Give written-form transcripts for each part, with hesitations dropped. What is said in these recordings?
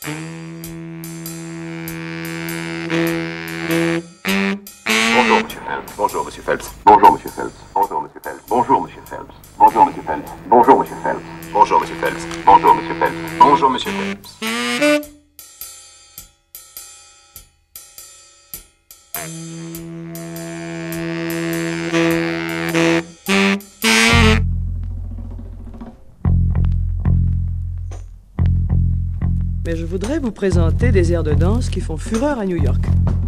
Bonjour, Monsieur Phelps. Bonjour, Monsieur Phelps. Bonjour, Monsieur Phelps. Bonjour, Monsieur Phelps. Bonjour, Monsieur Phelps. Bonjour, Monsieur Phelps. Bonjour, Monsieur Phelps. Bonjour, Monsieur Phelps. Bonjour, Monsieur Phelps. Mais je voudrais vous présenter des airs de danse qui font fureur à New York.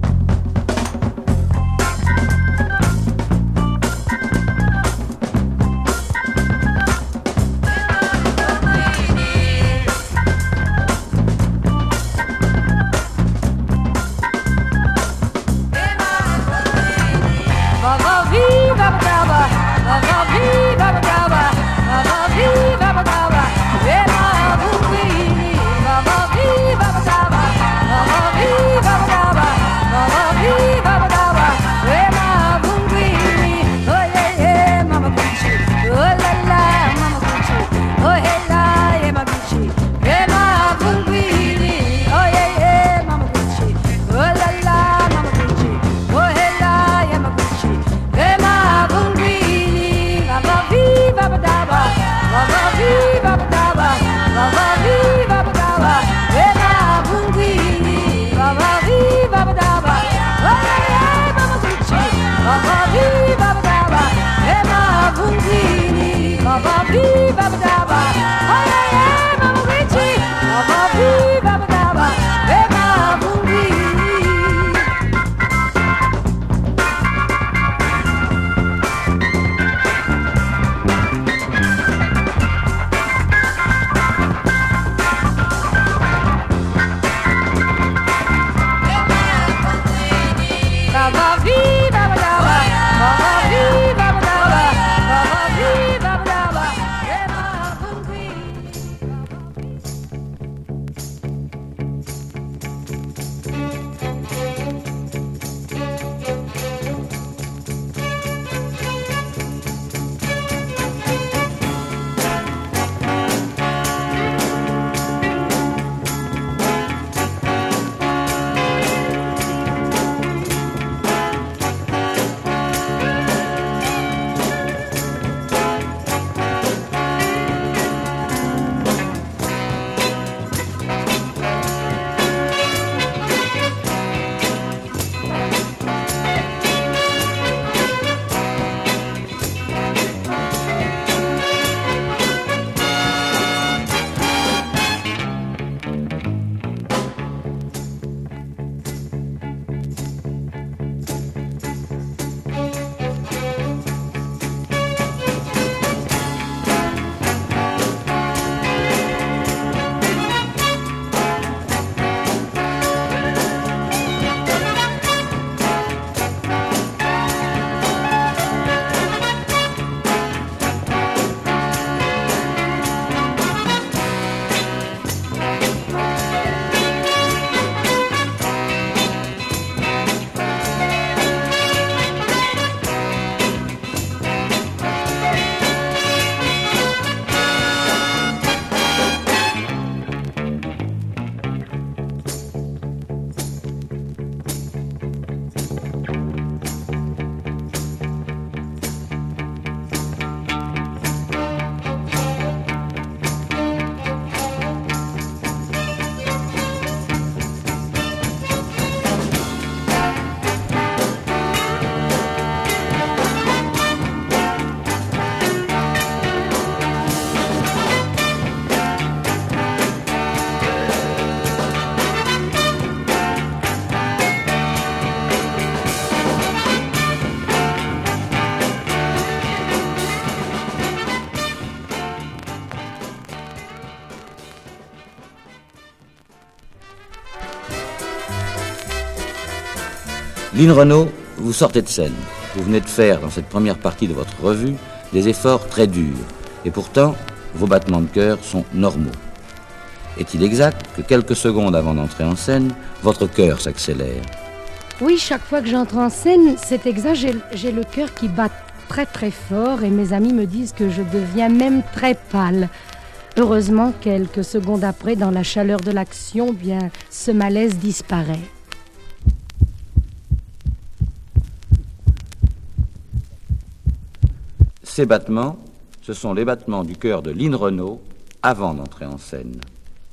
Lynn Renaud, vous sortez de scène. Vous venez de faire, dans cette première partie de votre revue, des efforts très durs. Et pourtant, vos battements de cœur sont normaux. Est-il exact que quelques secondes avant d'entrer en scène, votre cœur s'accélère? Oui, chaque fois que j'entre en scène, c'est exact. J'ai le cœur qui bat très très fort et mes amis me disent que je deviens même très pâle. Heureusement, quelques secondes après, dans la chaleur de l'action, bien, ce malaise disparaît. Ces battements, ce sont les battements du cœur de Lynn Renaud avant d'entrer en scène.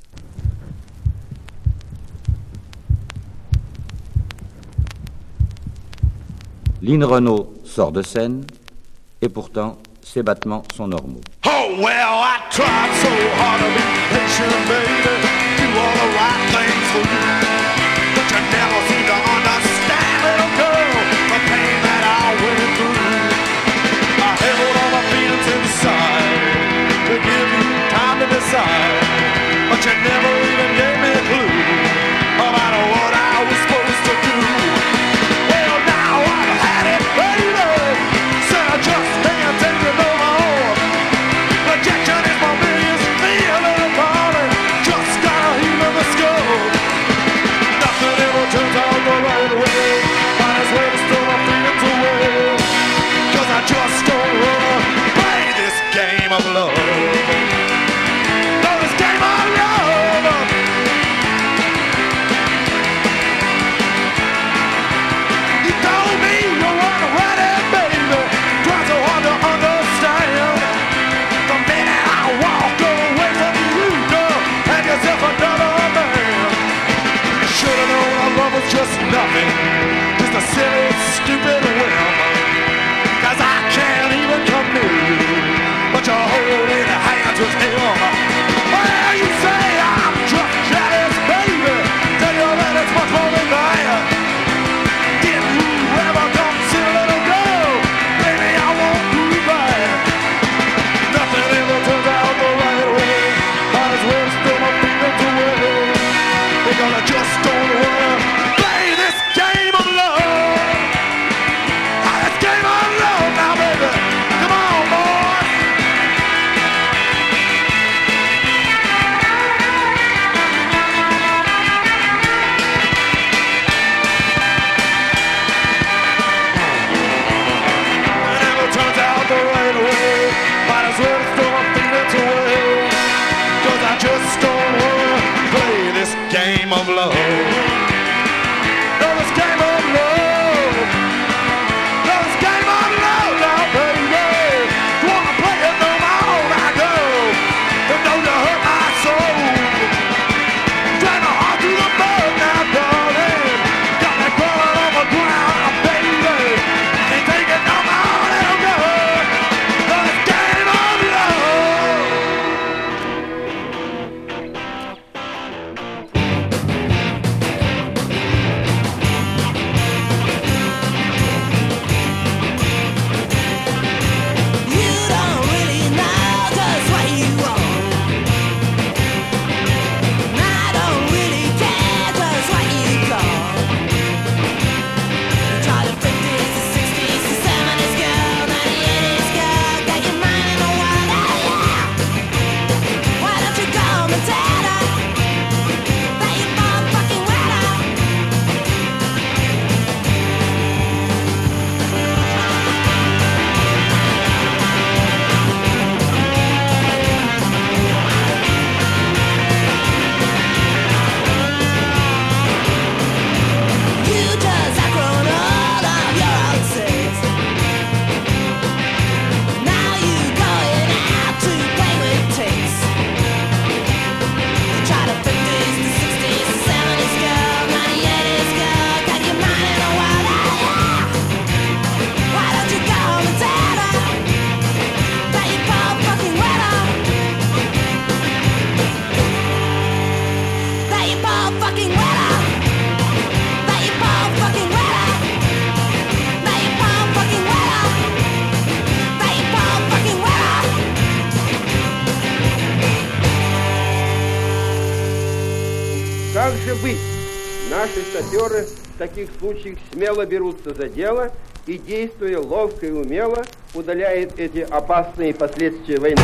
Lynn Renaud sort de scène et pourtant ses battements sont normaux. Oh well, I tried so hard to be patient, baby, do all the right things for you, but you never seem to understand, little girl, the pain that I went through. I held all my feelings inside to give you time to decide, but you never even gave me a clue about what I was supposed to do. Well, now I've had it, baby, said I just can't take it no more. Rejection is my biggest fear, little darling, just gotta heal in the skull. Nothing ever turns out the right way, might as well just throw my feelings away, 'cause I just don't wanna play this game of love. No, this game of love. You told me you weren't ready, baby, try so hard to understand. The minute I walk away from you, girl, have yourself another man. You should've known our love was just nothing, just a silly, stupid whim. 'Cause I can't even come near you, but you're holding hands with him. Well, you say I'm just jealous, baby, tell you that it's much more than that. Did you ever come see a little girl? Baby, I won't do that. Nothing ever turns out the right way, might as well just throw my feelings away, because I just don't wanna play this game of love. This game of love now, baby. Come on, boys. It never turns out the right way, might as well throw my feelings away, 'cause I just don't wanna play this game of love. No, this game of love. No, this game of love now, baby. You wanna play it no more, I go. But don't you hurt my soul. Drag my heart through the mud now, darling. Got me crawling on the ground, baby. Can't take it no more, let go. No, this game of love. You don't really know just what you want. I don't really care just what you got. You try the 50s, the 60s, the 70s, girl, 98s, girl, got your mind in the water, yeah. Why don't you go and tell her that you both fucking with her? You just outgrown all of your old sins. Now you going out to play with tricks. You try the 50s, the 60s, the 70s, girl, 98s, girl, got your mind in the water, yeah. Why don't you go and tell her that you both fucking with her? That you both fucking with her? That you both fucking with her? That you both fucking with her? That you both fucking with her? Как же быть? Наши саперы в таких случаях смело берутся за дело и, действуя ловко и умело, удаляют эти опасные последствия войны.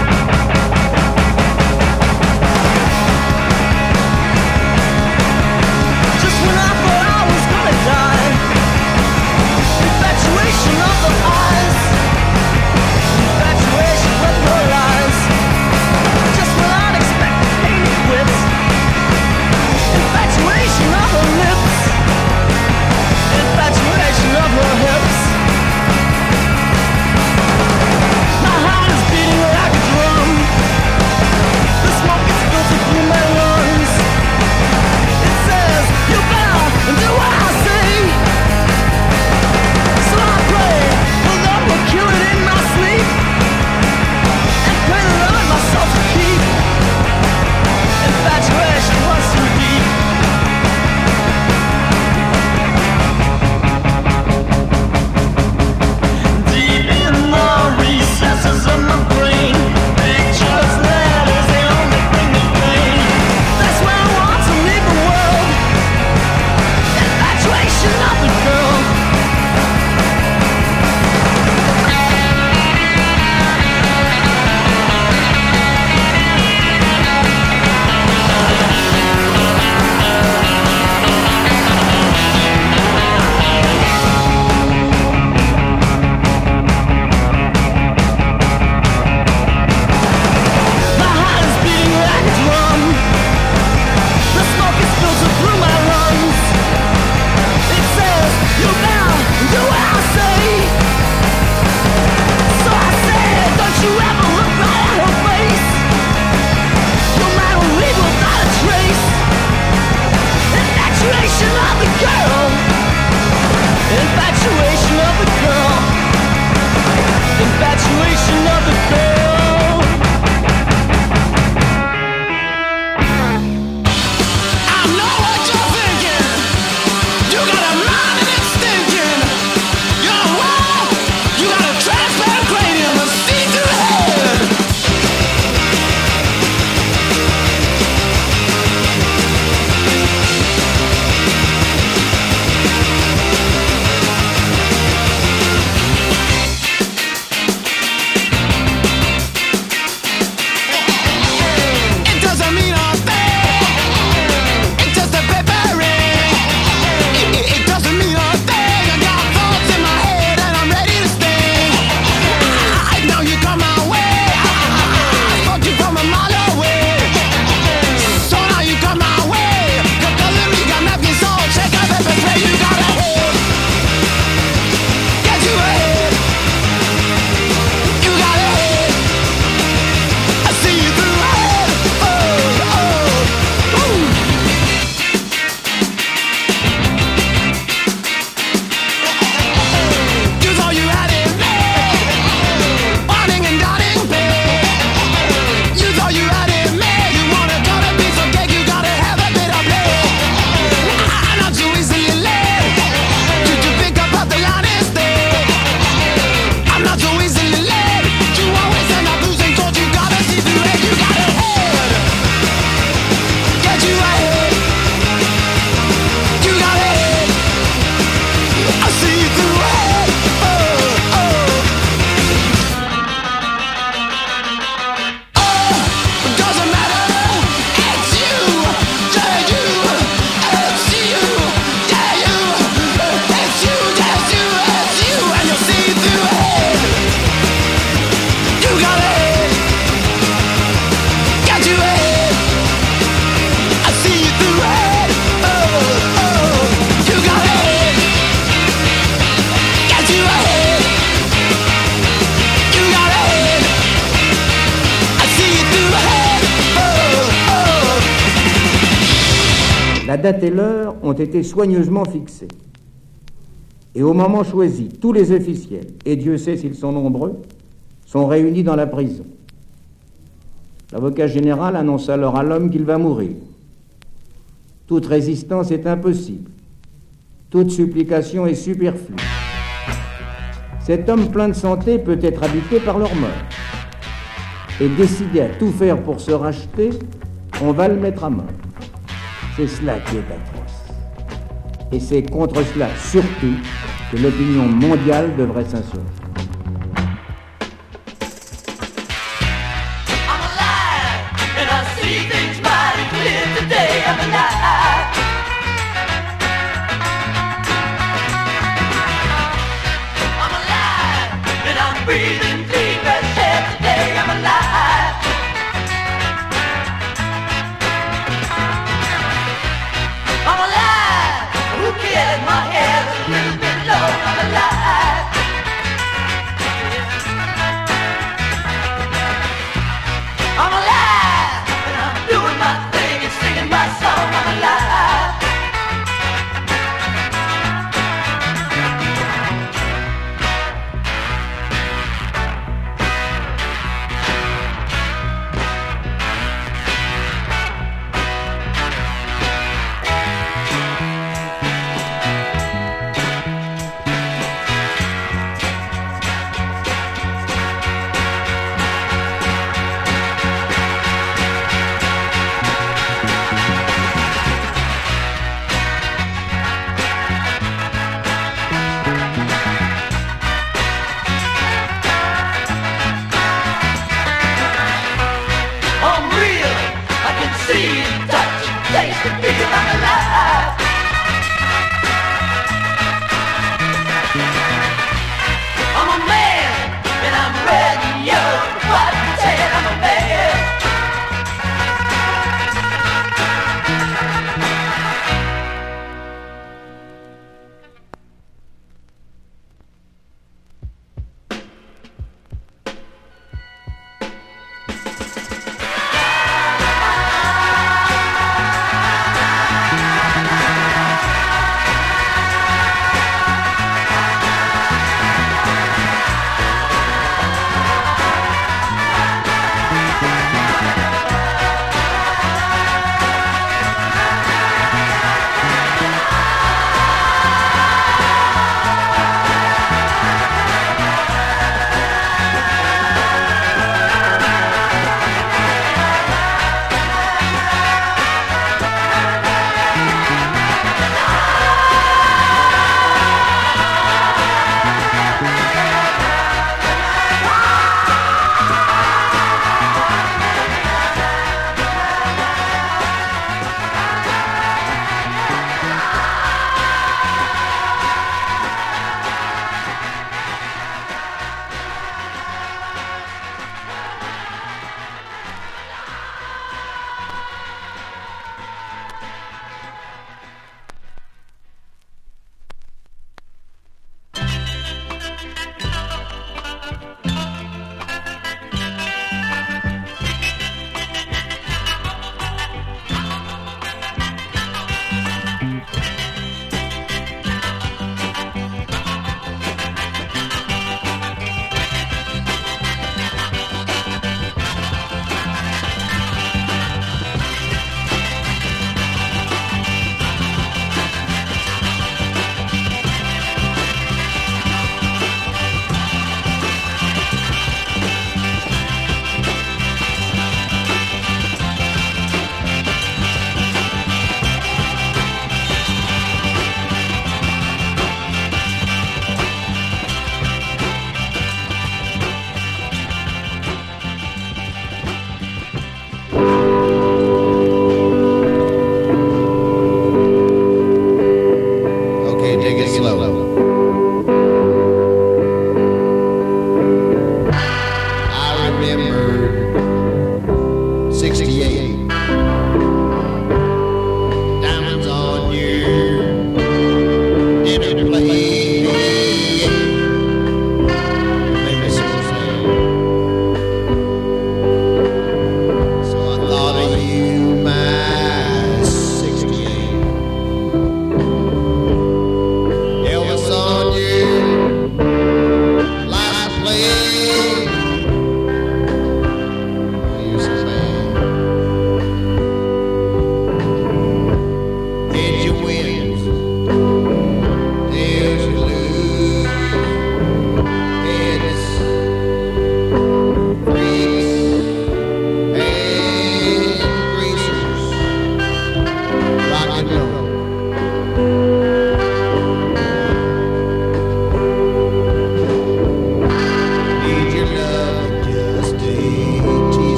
Just when I thought I was gonna die, infatuation of the eyes, infatuation with her eyes. Just La date et l'heure ont été soigneusement fixées. Et au moment choisi, tous les officiels, et Dieu sait s'ils sont nombreux, sont réunis dans la prison. L'avocat général annonce alors à l'homme qu'il va mourir. Toute résistance est impossible. Toute supplication est superflue. Cet homme plein de santé peut être habité par leur mort. Et décidé à tout faire pour se racheter, on va le mettre à mort. C'est cela qui est atroce. Et c'est contre cela, surtout, que l'opinion mondiale devrait s'insurger.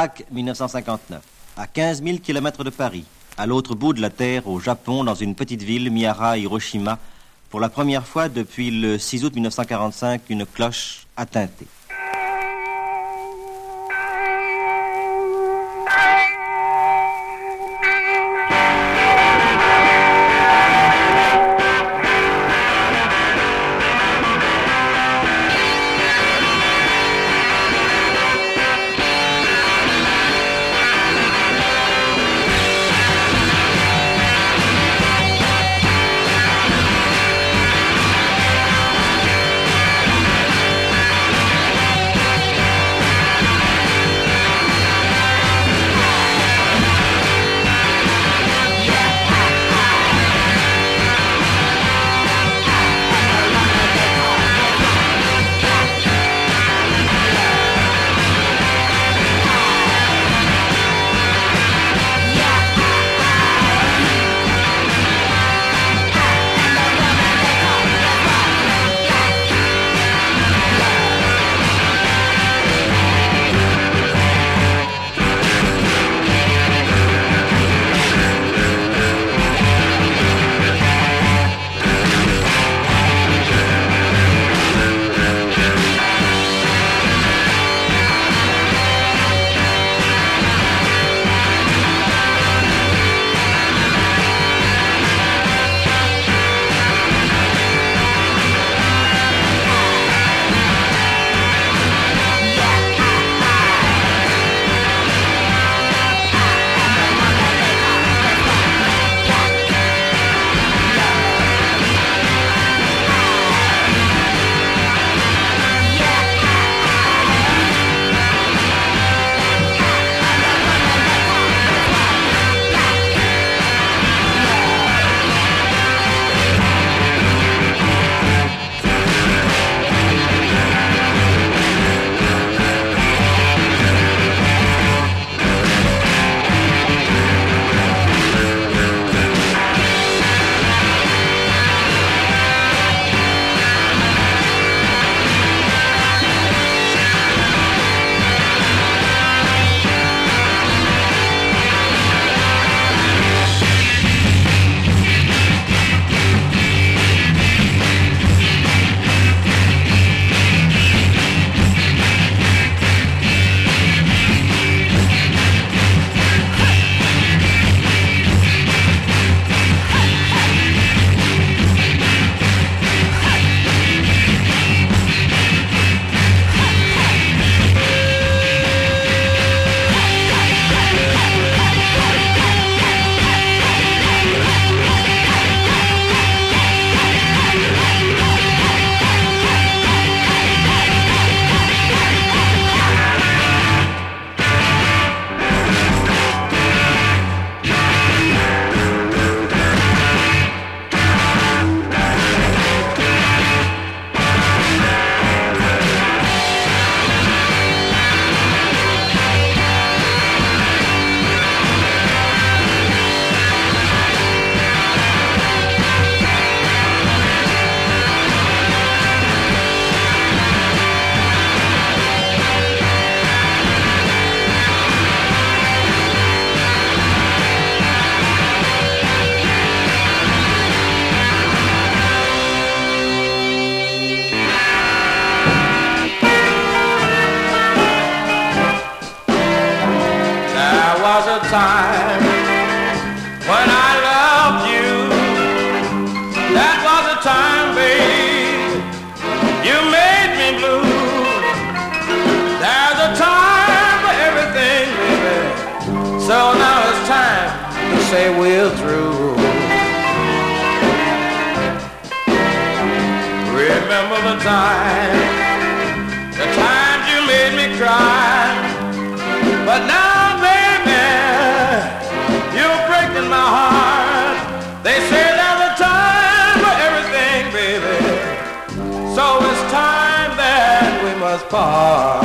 Pâques 1959, à 15 000 km de Paris, à l'autre bout de la Terre, au Japon, dans une petite ville, Mihara, Hiroshima, pour la première fois depuis le 6 août 1945, une cloche a tinté. time when I loved you. That was a time, babe, you made me blue. There's a time for everything, baby, so now it's time to say we're through. Remember the times you made me cry, but now, baby, you're breaking my heart. They say there's a time for everything, baby, so it's time that we must part.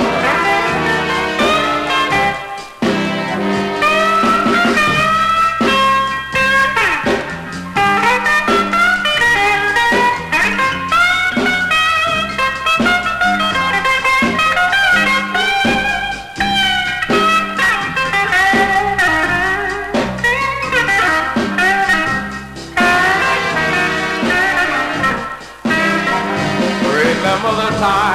time.